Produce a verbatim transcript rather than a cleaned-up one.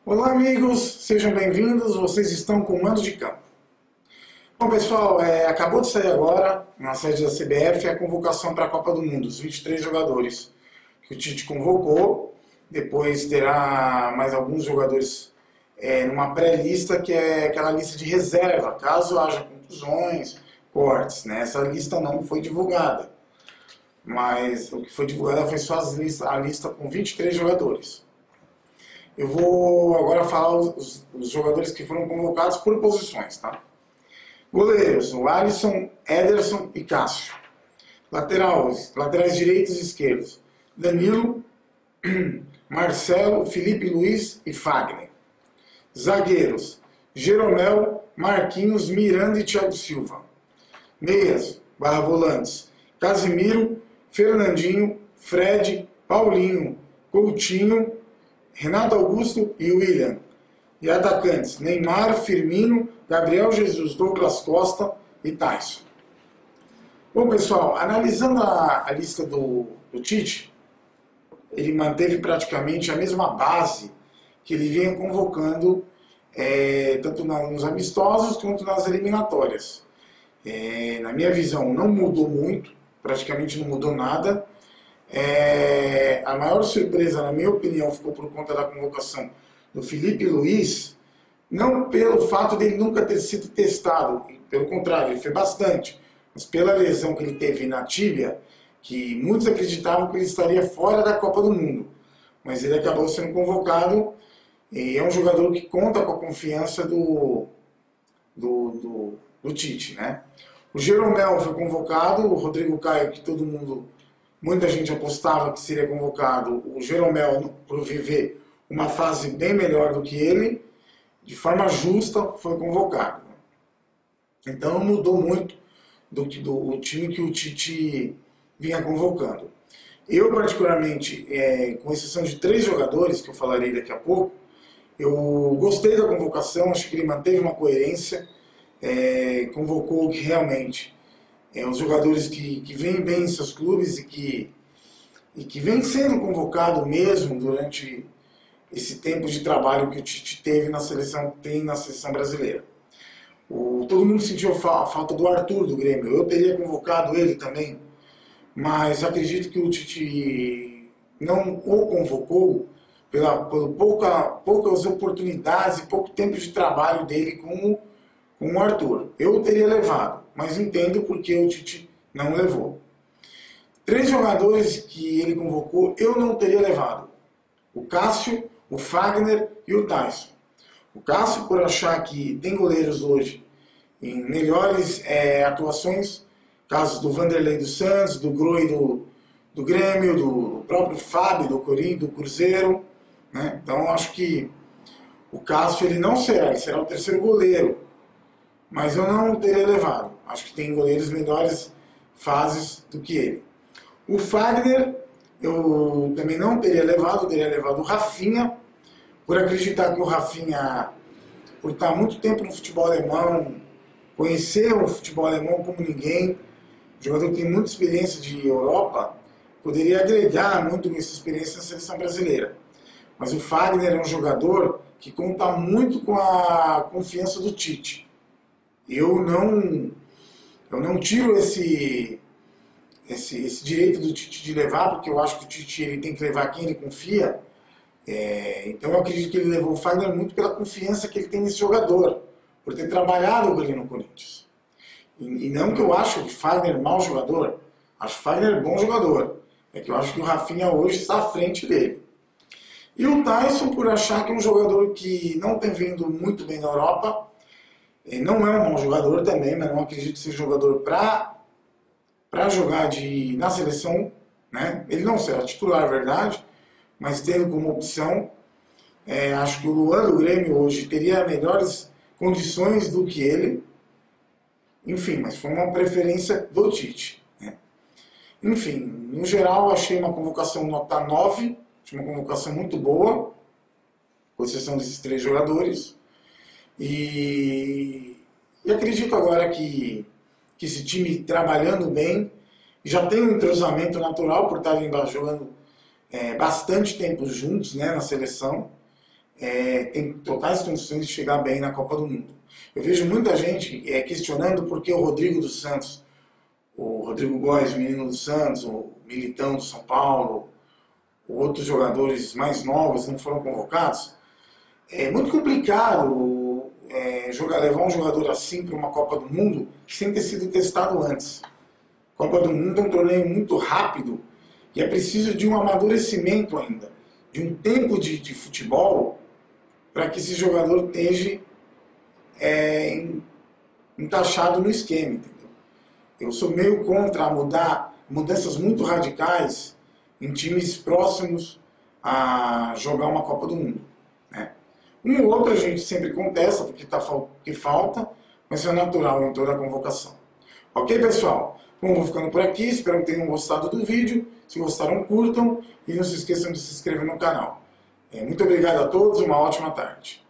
Olá amigos, sejam bem-vindos, vocês estão com o Mando de Campo. Bom pessoal, é, acabou de sair agora, na sede da C B F, a convocação para a Copa do Mundo, os vinte e três jogadores que o Tite convocou, depois terá mais alguns jogadores é, numa pré-lista, que é aquela lista de reserva, caso haja contusões, cortes, né? Essa lista não foi divulgada, mas o que foi divulgado foi só as lista, a lista com vinte e três jogadores. Eu vou agora falar os, os jogadores que foram convocados por posições, tá? Goleiros, o Alisson, Ederson e Cássio. Laterais, laterais direitos e esquerdos, Danilo, Marcelo, Felipe Luiz e Fagner. Zagueiros, Jeromel, Marquinhos, Miranda e Thiago Silva. Meias, barra volantes, Casimiro, Fernandinho, Fred, Paulinho, Coutinho, Renato Augusto e William. E atacantes, Neymar, Firmino, Gabriel Jesus, Douglas Costa e Tyson. Bom pessoal, analisando a, a lista do, do Tite, ele manteve praticamente a mesma base que ele vinha convocando é, tanto na, nos amistosos quanto nas eliminatórias. É, na minha visão não mudou muito, praticamente não mudou nada. É, a maior surpresa, na minha opinião, ficou por conta da convocação do Felipe Luiz, não pelo fato dele nunca ter sido testado, pelo contrário, ele foi bastante, mas pela lesão que ele teve na tíbia, que muitos acreditavam que ele estaria fora da Copa do Mundo, mas ele acabou sendo convocado e é um jogador que conta com a confiança do, do, do, do Tite, né? O Jeromel foi convocado, o Rodrigo Caio, que todo mundo... Muita gente apostava que seria convocado o Jeromel por viver uma fase bem melhor do que ele, de forma justa foi convocado. Então mudou muito do, do time que o Tite vinha convocando. Eu particularmente, é, com exceção de três jogadores, que eu falarei daqui a pouco, eu gostei da convocação, acho que ele manteve uma coerência, é, convocou que realmente... É, os jogadores que, que vêm bem em seus clubes e que, e que vêm sendo convocado mesmo durante esse tempo de trabalho que o Tite teve na seleção, tem na seleção brasileira. O, todo mundo sentiu a falta do Arthur do Grêmio, eu teria convocado ele também, mas acredito que o Tite não o convocou pela, pela pouca, poucas oportunidades e pouco tempo de trabalho dele com, com o Arthur. Eu o teria levado, mas entendo porque o Tite não levou. Três jogadores que ele convocou, eu não teria levado. O Cássio, o Fagner e o Tyson. O Cássio, por achar que tem goleiros hoje em melhores é, atuações, casos do Vanderlei do Santos, do Groi do, do Grêmio, do próprio Fábio do Corinthians, do Cruzeiro, né? Então acho que o Cássio ele não será, ele será o terceiro goleiro, mas eu não teria levado. Acho que tem goleiros melhores fases do que ele. O Fagner, eu também não teria levado, eu teria levado o Rafinha, por acreditar que o Rafinha, por estar muito tempo no futebol alemão, conhecer o futebol alemão como ninguém, um jogador que tem muita experiência de Europa, poderia agregar muito essa experiência na seleção brasileira. Mas o Fagner é um jogador que conta muito com a confiança do Tite. Eu não... Eu não tiro esse, esse, esse direito do Tite de levar, porque eu acho que o Tite ele tem que levar quem ele confia. É, então eu acredito que ele levou o Fagner muito pela confiança que ele tem nesse jogador, por ter trabalhado ali no Corinthians. E, e não que eu acho o Fagner mau jogador, acho o Fagner bom jogador. É que eu acho que o Rafinha hoje está à frente dele. E o Tyson, por achar que é um jogador que não tem vindo muito bem na Europa. Ele não é um bom jogador também, mas não acredito que seja jogador para para jogar de, na seleção, né? Ele não será titular, é verdade, mas tendo como opção, é, acho que o Luan do Grêmio hoje teria melhores condições do que ele. Enfim, mas foi uma preferência do Tite, né? Enfim, no geral, achei uma convocação nota nove, achei uma convocação muito boa, com exceção desses três jogadores. E, e acredito agora que, que esse time trabalhando bem, já tem um entrosamento natural por estarem jogando é, bastante tempo juntos, né, na seleção. é, tem totais condições de chegar bem na Copa do Mundo. Eu vejo muita gente é, questionando por que o Rodrigo dos Santos, o Rodrigo Góes, menino do Santos, o Militão do São Paulo, outros jogadores mais novos não foram convocados. É muito complicado é, jogar, levar um jogador assim para uma Copa do Mundo sem ter sido testado antes. Copa do Mundo é um torneio muito rápido e é preciso de um amadurecimento ainda, de um tempo de, de futebol para que esse jogador esteja é, encaixado no esquema, entendeu? Eu sou meio contra mudar mudanças muito radicais em times próximos a jogar uma Copa do Mundo, né? Um ou outro a gente sempre contesta porque tá, que falta, mas é natural em toda a convocação. Ok, pessoal? Bom, vou ficando por aqui, espero que tenham gostado do vídeo. Se gostaram, curtam e não se esqueçam de se inscrever no canal. Muito obrigado a todos, uma ótima tarde.